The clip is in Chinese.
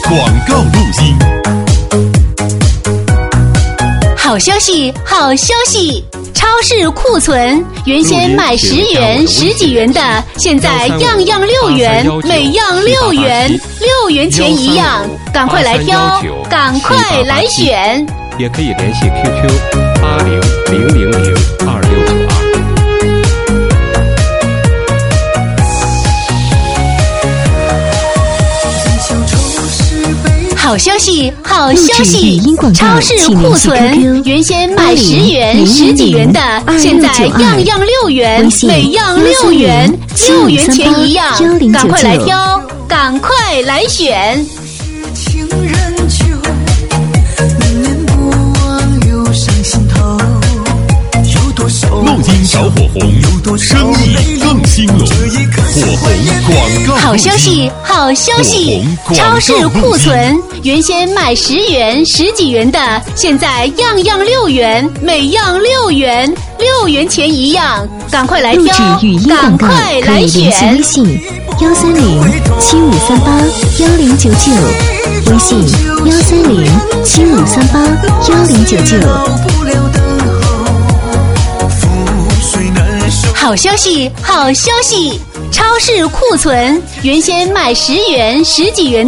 广告路径。 好消息，好消息！超市库存，原先卖10元、10几元的，现在样样6元，每样6元，6元钱一样，赶快来挑，赶快来选。 也可以联系 QQ80000269。 好消息，好消息！超市库存，原先卖10元、10几元的，现在样样6元，每样6元，6元钱一样，赶快来挑，赶快来选。 情人酒，念念不忘又上心头。有多少路径小火红，生意更兴隆。火红广告。 好消息，好消息！超市库存，原先卖10元、10几元的，现在样样6元，每样6元，6元钱一样，赶快来挑，赶快来选。 微信13075381099，微信13075381099。 好消息，好消息！超市库存，原先卖10元、10几元